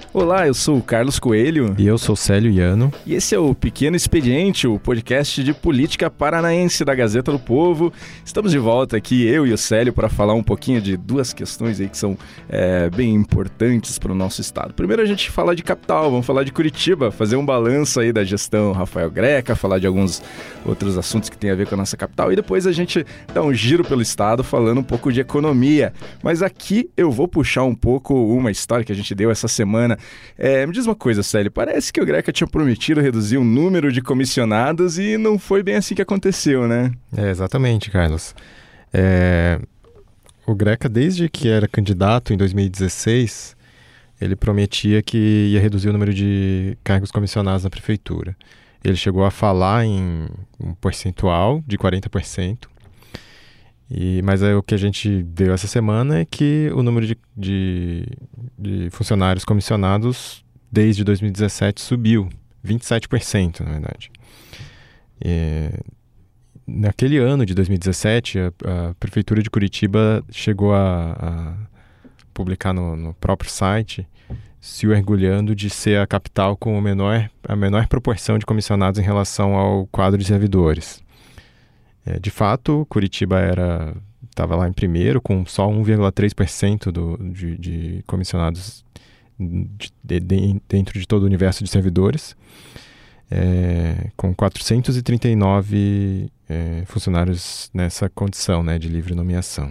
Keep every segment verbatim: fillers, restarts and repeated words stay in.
Olá, eu sou o Carlos Coelho. E eu sou Célio Iano. E esse é o Pequeno Expediente, o podcast de política paranaense da Gazeta do Povo. Estamos de volta aqui, eu e o Célio, para falar um pouquinho de duas questões aí que são é, bem importantes para o nosso estado. Primeiro a gente fala de capital, vamos falar de Curitiba, fazer um balanço aí da gestão Rafael Greca, falar de alguns outros assuntos que tem a ver com a nossa capital. E depois a gente dá um giro pelo estado falando um pouco de economia. Mas aqui eu vou puxar um pouco uma história que a gente deu essa semana. É, me diz uma coisa, Célio, parece que o Greca tinha prometido reduzir o número de comissionados e não foi bem assim que aconteceu, né? É, exatamente, Carlos. É, o Greca, desde que era candidato em dois mil e dezesseis, ele prometia que ia reduzir o número de cargos comissionados na prefeitura. Ele chegou a falar em um percentual de quarenta por cento, e, mas é, o que a gente deu essa semana é que o número de, de, de funcionários comissionados desde dois mil e dezessete subiu, vinte e sete por cento, na verdade. É, naquele ano de dois mil e dezessete, a, a Prefeitura de Curitiba chegou a, a publicar no, no próprio site, se orgulhando de ser a capital com o menor, a menor proporção de comissionados em relação ao quadro de servidores. É, de fato, Curitiba era estava lá em primeiro, com só um vírgula três por cento do, de, de comissionados de, de, de, dentro de todo o universo de servidores, é, com quatrocentos e trinta e nove é, funcionários nessa condição, né, de livre nomeação.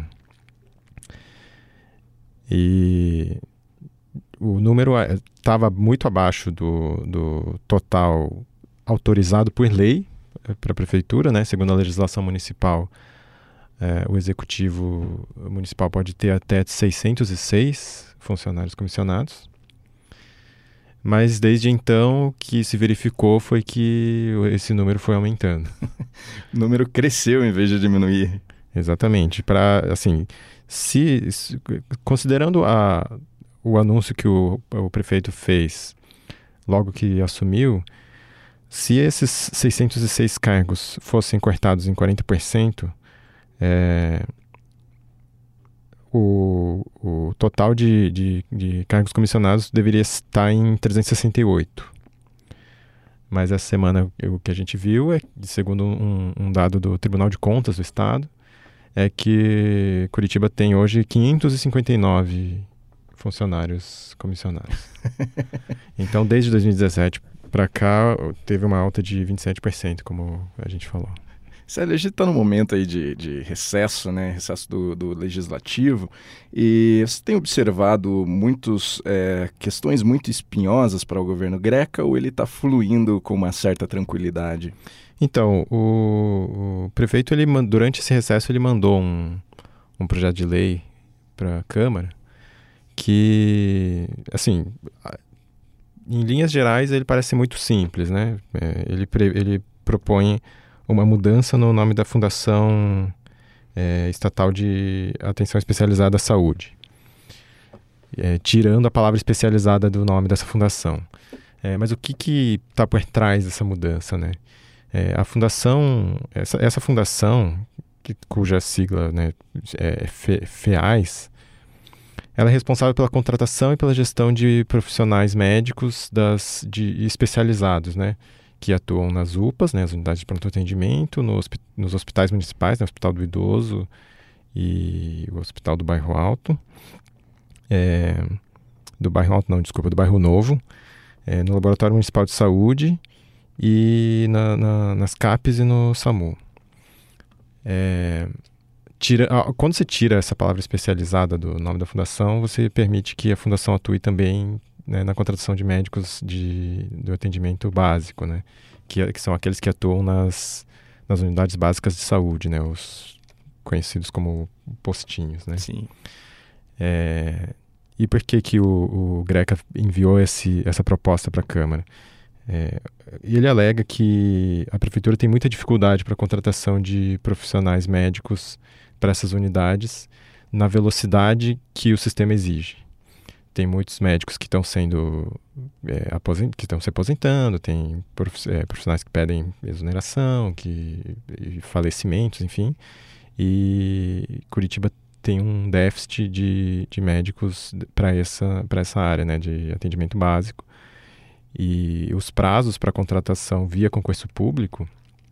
E o número estava muito abaixo do, do total autorizado por lei para a prefeitura, né? Segundo a legislação municipal, é, o executivo municipal pode ter até seiscentos e seis funcionários comissionados. Mas desde então o que se verificou foi que esse número foi aumentando. O número cresceu em vez de diminuir. Exatamente. Para, assim, se, se considerando a, o anúncio que o, o prefeito fez logo que assumiu, se esses seiscentos e seis cargos fossem cortados em quarenta por cento, é, o, o total de, de, de cargos comissionados deveria estar em trezentos e sessenta e oito. Mas essa semana o que a gente viu, é, segundo um, um dado do Tribunal de Contas do Estado, é que Curitiba tem hoje quinhentos e cinquenta e nove funcionários comissionados. Então, desde dois mil e dezessete para cá, teve uma alta de vinte e sete por cento, como a gente falou. Célio, a gente está num momento aí de, de recesso, né? Recesso do, do legislativo, e você tem observado muitas é, questões muito espinhosas para o governo Greca, ou ele está fluindo com uma certa tranquilidade? Então, o, o prefeito, ele, durante esse recesso, ele mandou um, um projeto de lei para a Câmara que, assim, em linhas gerais, ele parece muito simples, né? É, ele, ele propõe uma mudança no nome da Fundação é, Estatal de Atenção Especializada à Saúde, é, tirando a palavra especializada do nome dessa fundação. É, mas o que que está por trás dessa mudança, né? É, a fundação, essa, essa fundação, que, cuja sigla, né, é FEAS, ela é responsável pela contratação e pela gestão de profissionais médicos das, de, especializados, né, que atuam nas U P As, né, as unidades de pronto atendimento, no, nos hospitais municipais, né, o Hospital do Idoso e o Hospital do Bairro Alto, é, do Bairro Alto não, desculpa, do Bairro Novo, é, no Laboratório Municipal de Saúde e na, na, nas CAPs e no SAMU. É, tira, quando você tira essa palavra especializada do nome da fundação, você permite que a fundação atue também, né, na contratação de médicos de, do atendimento básico, né, que, que são aqueles que atuam nas, nas unidades básicas de saúde, né, os conhecidos como postinhos, né? Sim. É, e por que que o, o Greca enviou esse, essa proposta para a Câmara? É, ele alega que a prefeitura tem muita dificuldade para a contratação de profissionais médicos para essas unidades na velocidade que o sistema exige. Tem muitos médicos que estão sendo é, aposent... que estão se aposentando, tem prof... é, profissionais que pedem exoneração, que... e falecimentos, enfim. E Curitiba tem um déficit de, de médicos para essa, para essa área, né, de atendimento básico. E os prazos para contratação via concurso público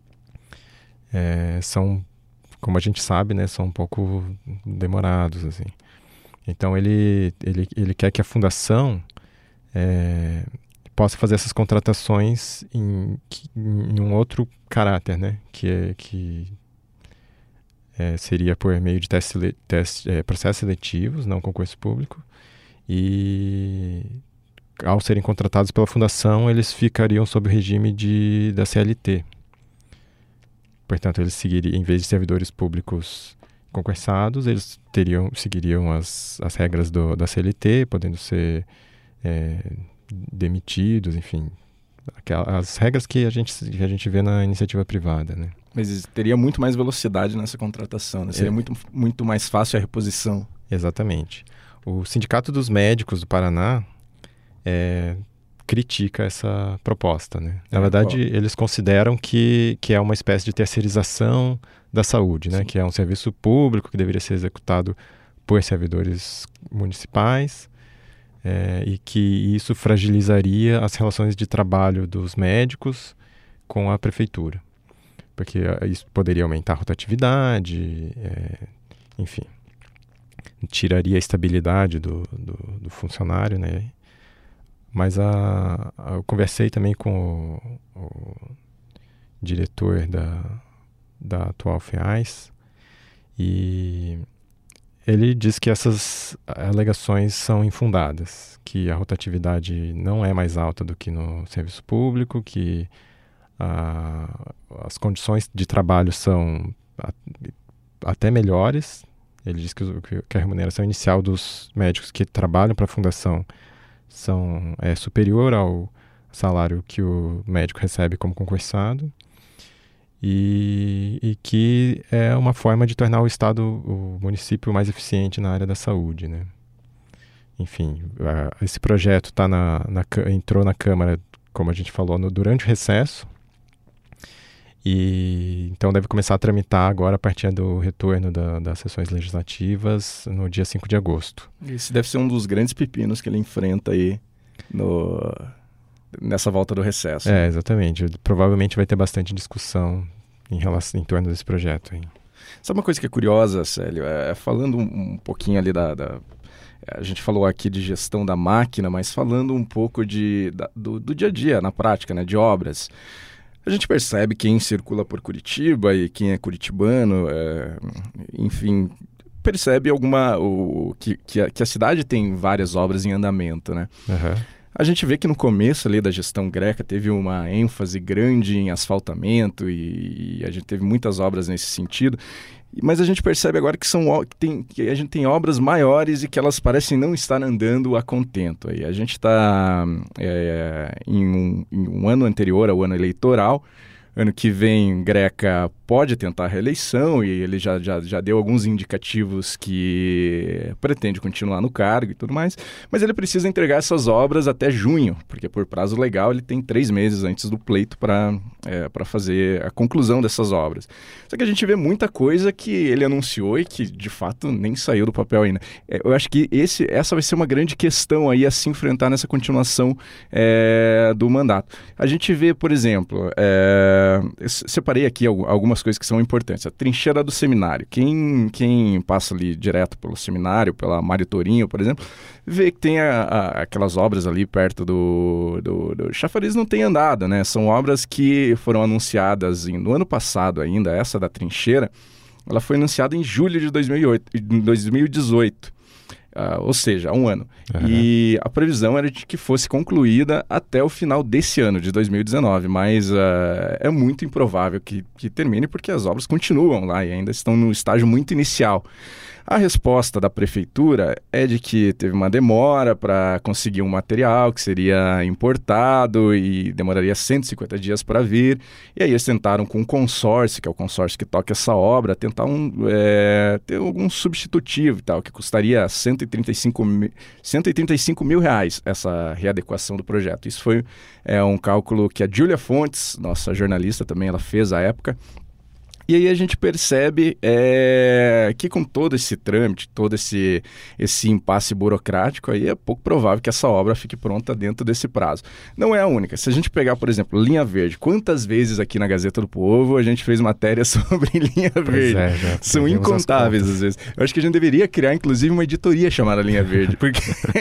é, são, como a gente sabe, né, são um pouco demorados, assim. Então ele, ele, ele quer que a fundação é, possa fazer essas contratações em, em um outro caráter, né, que, é, que é, seria por meio de teste, teste, é, processos seletivos, não concurso público, e ao serem contratados pela fundação, eles ficariam sob o regime de, da C L T. Portanto, eles seguiriam, em vez de servidores públicos concursados, eles teriam, seguiriam as, as regras do, da C L T, podendo ser é, demitidos, enfim, aquelas, as regras que a, gente, que a gente vê na iniciativa privada, né? Mas teria muito mais velocidade nessa contratação, né? Seria é. muito, muito mais fácil a reposição. Exatamente. O Sindicato dos Médicos do Paraná É, critica essa proposta, né? Na é, verdade, qual? eles consideram que, que é uma espécie de terceirização da saúde, né? Que é um serviço público que deveria ser executado por servidores municipais é, e que isso fragilizaria as relações de trabalho dos médicos com a prefeitura, porque isso poderia aumentar a rotatividade, é, enfim, tiraria a estabilidade do, do, do funcionário, né? Mas a, a, eu conversei também com o, o diretor da, da atual FEAIS e ele diz que essas alegações são infundadas, que a rotatividade não é mais alta do que no serviço público, que a, as condições de trabalho são a, até melhores. Ele diz que, que a remuneração inicial dos médicos que trabalham para a fundação são, é superior ao salário que o médico recebe como concursado e, e que é uma forma de tornar o estado, o município mais eficiente na área da saúde, né? Enfim, a, esse projeto tá na, na, entrou na Câmara, como a gente falou, no, durante o recesso e então deve começar a tramitar agora a partir do retorno da, das sessões legislativas no dia cinco de agosto. Esse deve ser um dos grandes pepinos que ele enfrenta aí no, nessa volta do recesso. É, exatamente. Provavelmente vai ter bastante discussão em, relação, em torno desse projeto aí. Sabe uma coisa que é curiosa, Célio? É, falando um, um pouquinho ali da... da... A gente falou aqui de gestão da máquina, mas falando um pouco de, da, do, do dia a dia, na prática, né, de obras. A gente percebe quem circula por Curitiba e quem é curitibano, é, enfim, percebe alguma, o, que, que, a, que a cidade tem várias obras em andamento, né? Uhum. A gente vê que no começo ali da gestão Greca teve uma ênfase grande em asfaltamento e, e a gente teve muitas obras nesse sentido. Mas a gente percebe agora que, são, que, tem, que a gente tem obras maiores e que elas parecem não estar andando a contento. Aí a gente está é, em, um, em um ano anterior ao ano eleitoral. Ano que vem, Greca pode tentar a reeleição e ele já, já, já deu alguns indicativos que pretende continuar no cargo e tudo mais, mas ele precisa entregar essas obras até junho, porque por prazo legal ele tem três meses antes do pleito para é, para fazer a conclusão dessas obras. Só que a gente vê muita coisa que ele anunciou e que de fato nem saiu do papel ainda. É, eu acho que esse, essa vai ser uma grande questão aí a se enfrentar nessa continuação é, do mandato. A gente vê, por exemplo, é, eu separei aqui algumas coisas que são importantes. A trincheira do seminário. Quem, quem passa ali direto pelo seminário, pela Mário Torinho, por exemplo, vê que tem a, a, aquelas obras ali perto do, do, do chafariz não tem andado, né? São obras que foram anunciadas em, no ano passado ainda, essa da trincheira, ela foi anunciada em julho de dois mil e oito, dois mil e dezoito. Uh, ou seja, há um ano. Uhum. E a previsão era de que fosse concluída até o final desse ano, de dois mil e dezenove, mas uh, é muito improvável que, que termine porque as obras continuam lá e ainda estão no estágio muito inicial. A resposta da prefeitura é de que teve uma demora para conseguir um material que seria importado e demoraria cento e cinquenta dias para vir. E aí eles tentaram com o consórcio, que é o consórcio que toca essa obra, tentar um, é, ter algum substitutivo e tal, que custaria cento e trinta e cinco mil reais essa readequação do projeto. Isso foi é, um cálculo que a Júlia Fontes, nossa jornalista também, ela fez à época. E aí a gente percebe é, que com todo esse trâmite, todo esse, esse impasse burocrático, aí é pouco provável que essa obra fique pronta dentro desse prazo. Não é a única. Se a gente pegar, por exemplo, linha verde, quantas vezes aqui na Gazeta do Povo a gente fez matéria sobre linha verde? É, já São incontáveis às vezes. Eu acho que a gente deveria criar, inclusive, uma editoria chamada Linha Verde, porque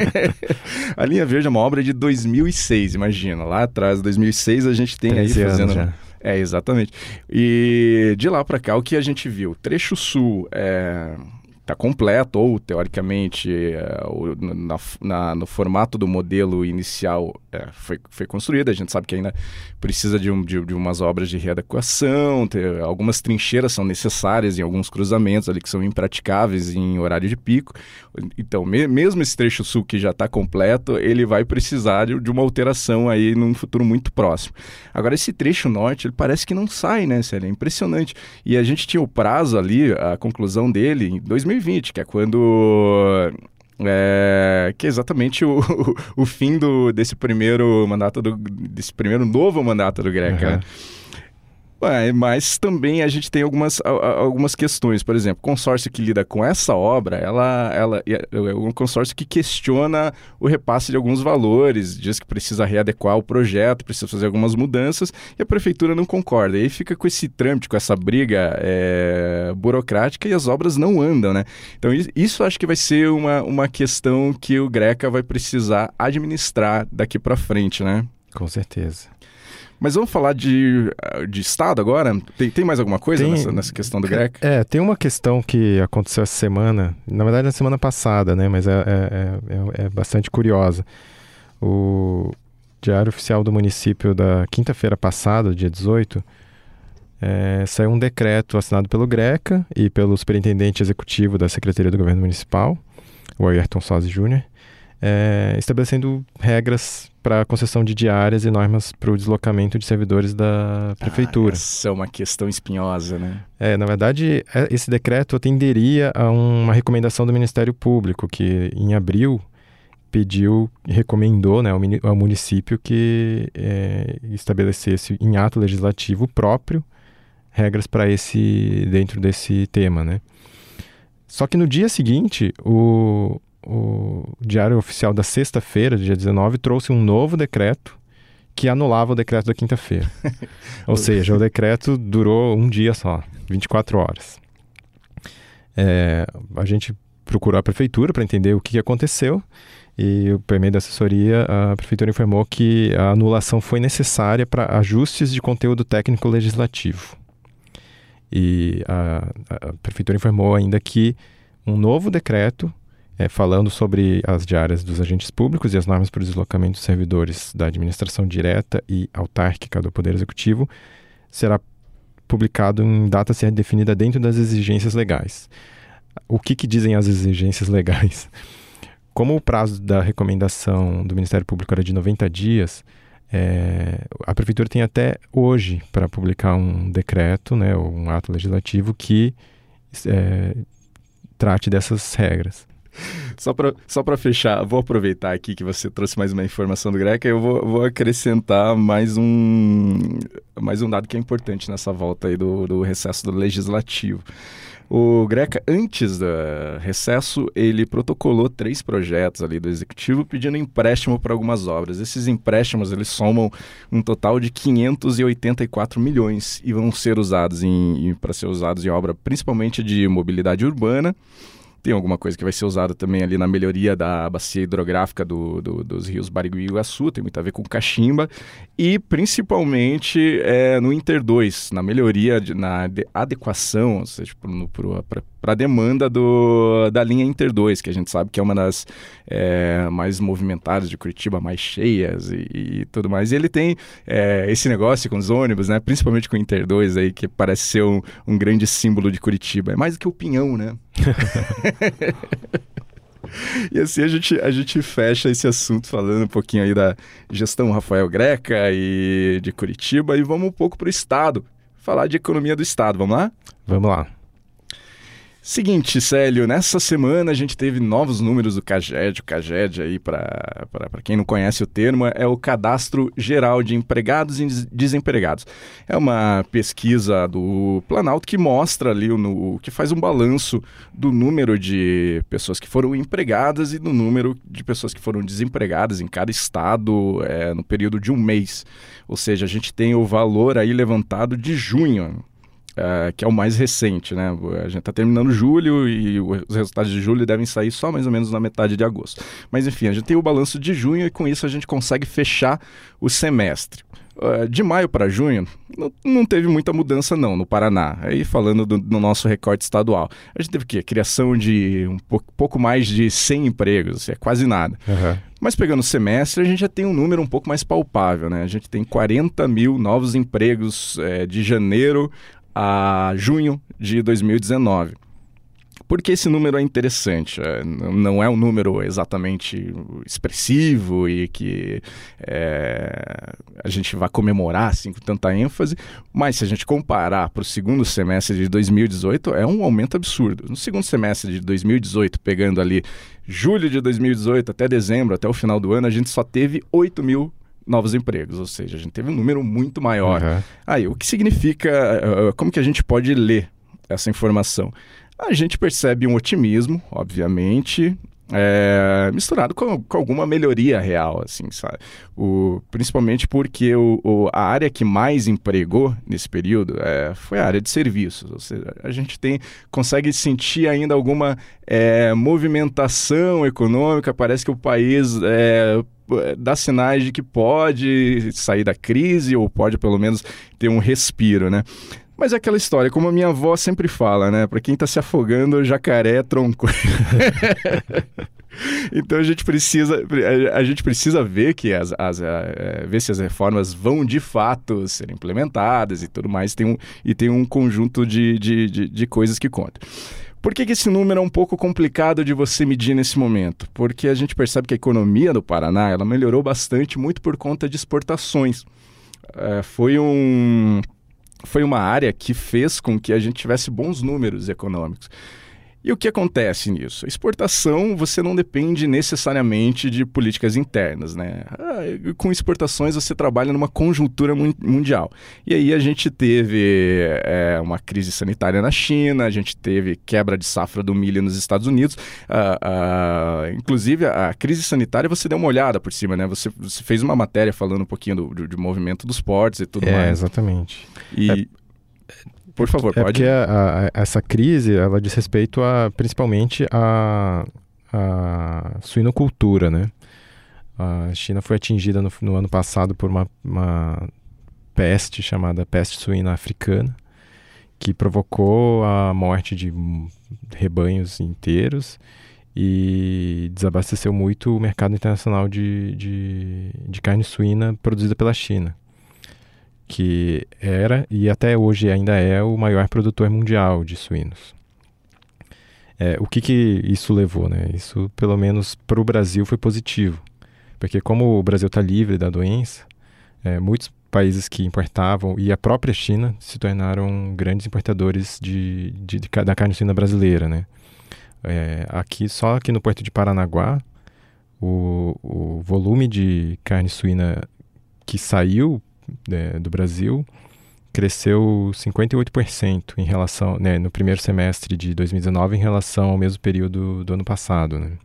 a Linha Verde é uma obra de dois mil e seis, imagina. Lá atrás, dois mil e seis, a gente tem aí fazendo... Já. É, exatamente. E de lá para cá, o que a gente viu? Trecho sul é, tá completo, ou teoricamente, é, o, na, na, no formato do modelo inicial é, foi, foi construído. A gente sabe que ainda precisa de, um, de, de umas obras de readequação, ter, algumas trincheiras são necessárias em alguns cruzamentos ali que são impraticáveis em horário de pico. Então, me, mesmo esse trecho sul que já está completo, ele vai precisar de, de uma alteração aí num futuro muito próximo. Agora, esse trecho norte, ele parece que não sai, né, Célia? É impressionante. E a gente tinha o prazo ali, a conclusão dele, em dois mil e vinte, que é quando... É, que é exatamente o, o, o fim do, desse primeiro mandato, do, desse primeiro novo mandato do Greca. Uhum. É, mas também a gente tem algumas, algumas questões. Por exemplo, o consórcio que lida com essa obra, ela, ela é um consórcio que questiona o repasse de alguns valores, diz que precisa readequar o projeto, precisa fazer algumas mudanças, e a prefeitura não concorda. E aí fica com esse trâmite, com essa briga é, burocrática, e as obras não andam, né? Então isso acho que vai ser uma, uma questão que o Greca vai precisar administrar daqui para frente, né? Com certeza. Mas vamos falar de, de Estado agora? Tem, tem mais alguma coisa tem, nessa, nessa questão do Greca? É, tem uma questão que aconteceu essa semana, na verdade na semana passada, né? Mas é, é, é, é bastante curiosa. O Diário Oficial do Município da quinta-feira passada, dia dezoito, é, saiu um decreto assinado pelo Greca e pelo superintendente executivo da Secretaria do Governo Municipal, o Ayrton Sozzi Júnior, é, estabelecendo regras para a concessão de diárias e normas para o deslocamento de servidores da prefeitura. Ah, essa é uma questão espinhosa, né? É, na verdade, esse decreto atenderia a uma recomendação do Ministério Público, que em abril pediu, recomendou, né, ao município que é, estabelecesse em ato legislativo próprio regras para esse, dentro desse tema, né? Só que no dia seguinte, o O Diário Oficial da sexta-feira, dia dezenove, trouxe um novo decreto que anulava o decreto da quinta-feira. Ou seja, o decreto durou um dia só, vinte e quatro horas. É, a gente procurou a prefeitura para entender o que aconteceu e, por meio da assessoria, a prefeitura informou que a anulação foi necessária para ajustes de conteúdo técnico legislativo. E a, a prefeitura informou ainda que um novo decreto É, falando sobre as diárias dos agentes públicos e as normas para o deslocamento dos servidores da administração direta e autárquica do Poder Executivo, será publicado em data a ser definida dentro das exigências legais. O que, que dizem as exigências legais? Como o prazo da recomendação do Ministério Público era de noventa dias, é, a Prefeitura tem até hoje para publicar um decreto, né, ou um ato legislativo que é, trate dessas regras. Só para só para fechar, vou aproveitar aqui que você trouxe mais uma informação do Greca e eu vou, vou acrescentar mais um, mais um dado que é importante nessa volta aí do, do recesso do Legislativo. O Greca, antes do recesso, ele protocolou três projetos ali do Executivo pedindo empréstimo para algumas obras. Esses empréstimos, eles somam um total de quinhentos e oitenta e quatro milhões e vão ser usados em, para ser usados em obra principalmente de mobilidade urbana. Tem alguma coisa que vai ser usada também ali na melhoria da bacia hidrográfica do, do, dos rios Barigui e Iguaçu, tem muito a ver com Caximba, e principalmente é, no Inter dois, na melhoria, de, na adequação, ou seja, para a demanda do, da linha Inter dois, que a gente sabe que é uma das é, mais movimentadas de Curitiba, mais cheias e, e tudo mais. E ele tem é, esse negócio com os ônibus, né, principalmente com o Inter dois, aí, que parece ser um, um grande símbolo de Curitiba. É mais do que o pinhão, né? E assim a gente, a gente fecha esse assunto falando um pouquinho aí da gestão Rafael Greca e de Curitiba, e vamos um pouco para o Estado, falar de economia do Estado, vamos lá? Vamos lá. Seguinte, Célio, nessa semana a gente teve novos números do CAGED. O CAGED, aí, para quem não conhece o termo, é o Cadastro Geral de Empregados e Desempregados. É uma pesquisa do Planalto que mostra ali, no, que faz um balanço do número de pessoas que foram empregadas e do número de pessoas que foram desempregadas em cada estado é, no período de um mês. Ou seja, a gente tem o valor aí levantado de junho. Uh, que é o mais recente, né? A gente está terminando julho e os resultados de julho devem sair só mais ou menos na metade de agosto. Mas enfim, a gente tem o balanço de junho e com isso a gente consegue fechar o semestre. Uh, de maio para junho, não, não teve muita mudança não no Paraná. Aí falando do, do nosso recorte estadual, a gente teve o quê? Criação de um pouco, pouco mais de cem empregos, é quase nada. Uhum. Mas pegando o semestre, a gente já tem um número um pouco mais palpável, né? A gente tem quarenta mil novos empregos é, de janeiro a junho de dois mil e dezenove. Por que esse número é interessante? É, não é um número exatamente expressivo e que é, a gente vai comemorar assim, com tanta ênfase, mas se a gente comparar para o segundo semestre de dois mil e dezoito, é um aumento absurdo. No segundo semestre de dois mil e dezoito, pegando ali julho de dois mil e dezoito até dezembro, até o final do ano, a gente só teve oito mil novos empregos, ou seja, a gente teve um número muito maior. Uhum. Aí, o que significa, uh, como que a gente pode ler essa informação? A gente percebe um otimismo, obviamente, é, misturado com, com alguma melhoria real, assim, sabe? O, principalmente porque o, o, a área que mais empregou nesse período é, foi a área de serviços, ou seja, a gente tem, consegue sentir ainda alguma é, movimentação econômica, parece que o país é, dá sinais de que pode sair da crise ou pode pelo menos ter um respiro, né? Mas é aquela história, como a minha avó sempre fala, né? Para quem tá se afogando, jacaré é tronco. Então a gente precisa, a gente precisa ver que as, as, a, ver se as reformas vão de fato ser implementadas e tudo mais, tem um, e tem um conjunto de, de, de, de coisas que contam. Por que que esse número é um pouco complicado de você medir nesse momento? Porque a gente percebe que a economia do Paraná ela melhorou bastante, muito por conta de exportações. É, foi, um, foi uma área que fez com que a gente tivesse bons números econômicos. E o que acontece nisso? A exportação, você não depende necessariamente de políticas internas, né? Ah, com exportações, você trabalha numa conjuntura mun- mundial. E aí a gente teve é, uma crise sanitária na China, a gente teve quebra de safra do milho nos Estados Unidos. Ah, ah, inclusive, a crise sanitária, você deu uma olhada por cima, né? Você, você fez uma matéria falando um pouquinho do, do, do movimento dos portos e tudo é, mais. É, exatamente. E... É... Por favor, é pode. Porque a, a, essa crise, ela diz respeito a, principalmente à a, a suinocultura, né? A China foi atingida no, no ano passado por uma, uma peste chamada peste suína africana, que provocou a morte de rebanhos inteiros e desabasteceu muito o mercado internacional de, de, de carne suína produzida pela China, que era e até hoje ainda é o maior produtor mundial de suínos. É, o que que isso levou, né? Isso, pelo menos para o Brasil, foi positivo, porque como o Brasil está livre da doença, é, muitos países que importavam e a própria China se tornaram grandes importadores de, de, de, da carne suína brasileira, né? É, aqui, só aqui no Porto de Paranaguá, o, o volume de carne suína que saiu É, do Brasil cresceu cinquenta e oito por cento em relação, né, no primeiro semestre de dois mil e dezenove em relação ao mesmo período do ano passado, né?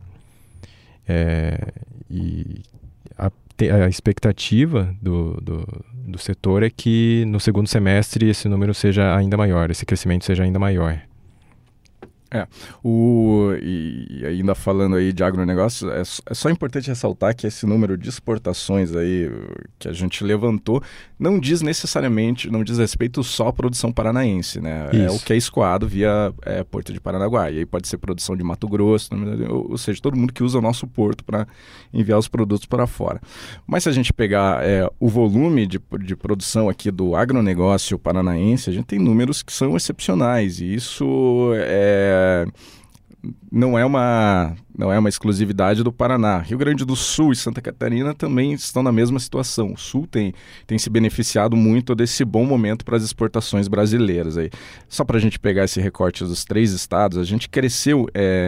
É, e a, a expectativa do, do, do setor é que no segundo semestre esse número seja ainda maior, esse crescimento seja ainda maior. É, o, e ainda falando aí de agronegócio, é, é só importante ressaltar que esse número de exportações aí que a gente levantou não diz necessariamente, não diz respeito só à produção paranaense, né? Isso. É o que é escoado via é, Porto de Paranaguá, e aí pode ser produção de Mato Grosso, ou, ou seja, todo mundo que usa o nosso porto para enviar os produtos para fora. Mas se a gente pegar é, o volume de, de produção aqui do agronegócio paranaense, a gente tem números que são excepcionais, e isso é... não é uma, não é uma exclusividade do Paraná. Rio Grande do Sul e Santa Catarina também estão na mesma situação. O Sul tem, tem se beneficiado muito desse bom momento para as exportações brasileiras. Aí. Só para a gente pegar esse recorte dos três estados, a gente cresceu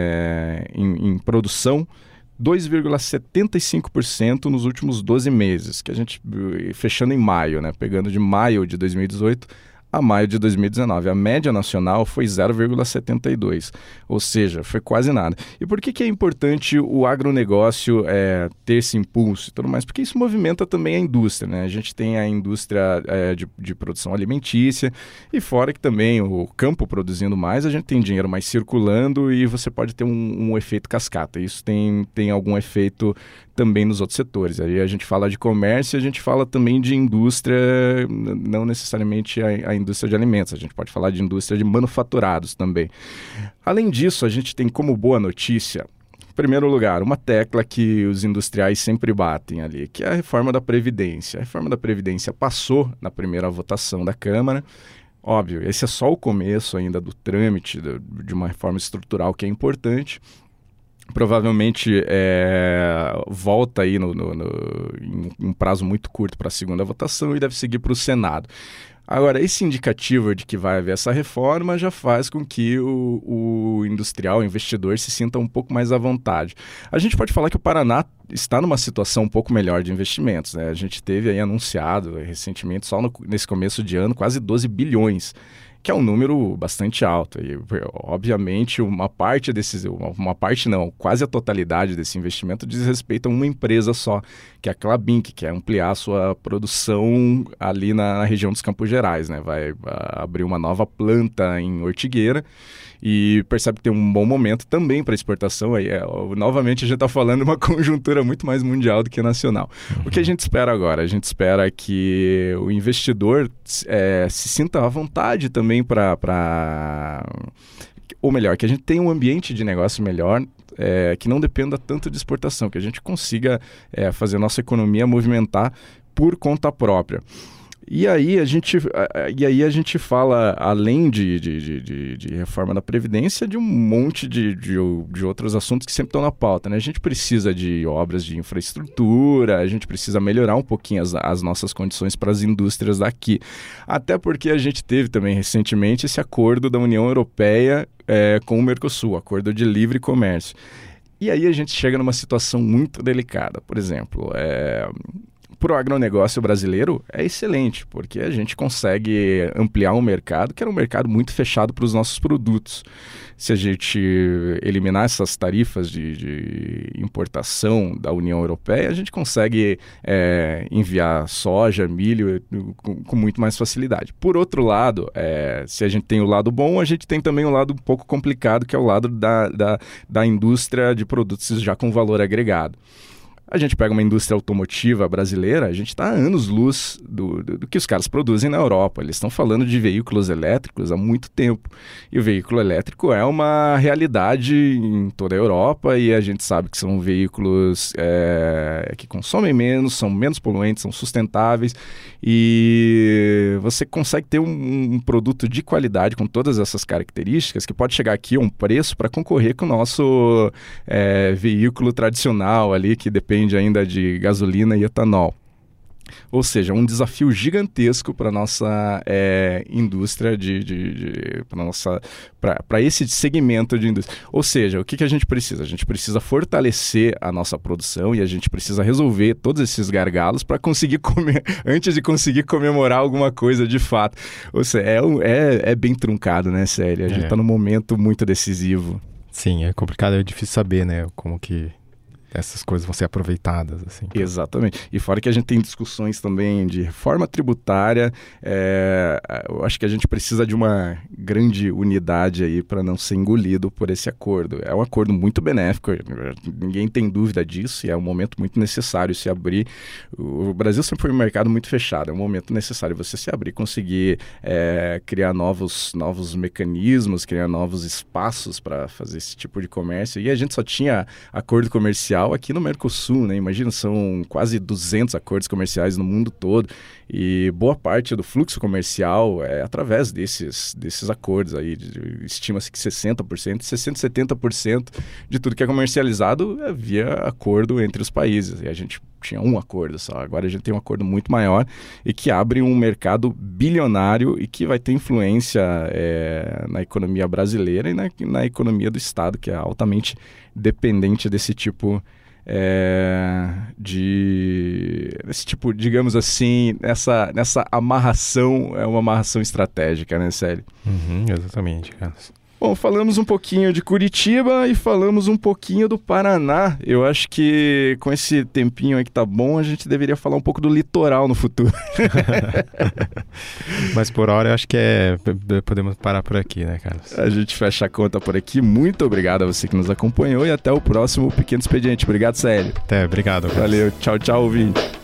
é, em, em produção dois vírgula setenta e cinco por cento nos últimos doze meses, que a gente, fechando em maio, né, pegando de maio de dois mil e dezoito a maio de dois mil e dezenove. A média nacional foi zero vírgula setenta e dois, ou seja, foi quase nada. E por que, que é importante o agronegócio é, ter esse impulso e tudo mais? Porque isso movimenta também a indústria, né? A gente tem a indústria é, de, de produção alimentícia e fora que também o campo produzindo mais, a gente tem dinheiro mais circulando e você pode ter um, um efeito cascata. Isso tem, tem algum efeito também nos outros setores. Aí a gente fala de comércio e a gente fala também de indústria, não necessariamente a, a indústria de alimentos, a gente pode falar de indústria de manufaturados também. Além disso, a gente tem como boa notícia, em primeiro lugar, uma tecla que os industriais sempre batem ali, que é a reforma da Previdência. A reforma da Previdência passou na primeira votação da Câmara. Óbvio, esse é só o começo ainda do trâmite de uma reforma estrutural que é importante. Provavelmente é, volta aí no, no, no, em um prazo muito curto para a segunda votação e deve seguir para o Senado. Agora, esse indicativo de que vai haver essa reforma já faz com que o, o industrial, o investidor, se sinta um pouco mais à vontade. A gente pode falar que o Paraná está numa situação um pouco melhor de investimentos, né? A gente teve aí anunciado recentemente, só no, nesse começo de ano, quase doze bilhões, que é um número bastante alto. E, obviamente, uma parte desses, uma, uma parte não, quase a totalidade desse investimento diz respeito a uma empresa só, que é a Klabin, que quer ampliar a sua produção ali na, na região dos Campos Gerais, né? Vai a, abrir uma nova planta em Ortigueira e percebe que tem um bom momento também para exportação. Aí, é, novamente, a gente está falando de uma conjuntura muito mais mundial do que nacional. Uhum. O que a gente espera agora? A gente espera que o investidor é, se sinta à vontade também para... Pra... Ou melhor, que a gente tenha um ambiente de negócio melhor, é, que não dependa tanto de exportação, que a gente consiga é, fazer a nossa economia movimentar por conta própria. E aí a gente, e aí a gente fala, além de, de, de, de reforma da Previdência, de um monte de, de, de outros assuntos que sempre estão na pauta, né? A gente precisa de obras de infraestrutura, a gente precisa melhorar um pouquinho as, as nossas condições para as indústrias daqui. Até porque a gente teve também recentemente esse acordo da União Europeia é, com o Mercosul, acordo de livre comércio. E aí a gente chega numa situação muito delicada. Por exemplo, é... para o agronegócio brasileiro é excelente, porque a gente consegue ampliar um mercado que era um mercado muito fechado para os nossos produtos. Se a gente eliminar essas tarifas de, de importação da União Europeia, a gente consegue é, enviar soja, milho com, com muito mais facilidade. Por outro lado, é, se a gente tem o lado bom, a gente tem também o lado um pouco complicado, que é o lado da, da, da indústria de produtos já com valor agregado. A gente pega uma indústria automotiva brasileira, a gente está a anos-luz do, do, do que os caras produzem na Europa. Eles estão falando de veículos elétricos há muito tempo. E o veículo elétrico é uma realidade em toda a Europa e a gente sabe que são veículos é, que consomem menos, são menos poluentes, são sustentáveis e você consegue ter um, um produto de qualidade com todas essas características que pode chegar aqui a um preço para concorrer com o nosso é, veículo tradicional ali que depende ainda de gasolina e etanol. Ou seja, um desafio gigantesco para a nossa é, indústria, de, de, de, para esse segmento de indústria. Ou seja, o que, que a gente precisa? A gente precisa fortalecer a nossa produção e a gente precisa resolver todos esses gargalos para conseguir comer, antes de conseguir comemorar alguma coisa de fato. Ou seja, é, é, é bem truncado, né, sério? A gente está num momento muito decisivo. Sim, é complicado, é difícil saber, né, como que essas coisas vão ser aproveitadas, assim. Exatamente. E fora que a gente tem discussões também de reforma tributária, é, eu acho que a gente precisa de uma grande unidade aí para não ser engolido por esse acordo. É um acordo muito benéfico, ninguém tem dúvida disso, e é um momento muito necessário se abrir. O Brasil sempre foi um mercado muito fechado, é um momento necessário você se abrir, conseguir é, criar novos, novos mecanismos, criar novos espaços para fazer esse tipo de comércio. E a gente só tinha acordo comercial comercial aqui no Mercosul, né? Imagina, são quase duzentos acordos comerciais no mundo todo e boa parte do fluxo comercial é através desses, desses acordos aí. Estima-se que sessenta por cento, sessenta, setenta por cento de tudo que é comercializado é via acordo entre os países. E a gente tinha um acordo só, agora a gente tem um acordo muito maior e que abre um mercado bilionário e que vai ter influência é, na economia brasileira e na, na economia do Estado, que é altamente dependente desse tipo é, de... Esse tipo, digamos assim, nessa, nessa amarração, é uma amarração estratégica, né, Célio? Uhum, exatamente, Carlos. Bom, falamos um pouquinho de Curitiba e falamos um pouquinho do Paraná. Eu acho que com esse tempinho aí que tá bom, a gente deveria falar um pouco do litoral no futuro. Mas por hora eu acho que é... podemos parar por aqui, né, Carlos? A gente fecha a conta por aqui. Muito obrigado a você que nos acompanhou e até o próximo Pequeno Expediente. Obrigado, Célio. Até, obrigado, Carlos. Valeu, tchau, tchau, ouvinte.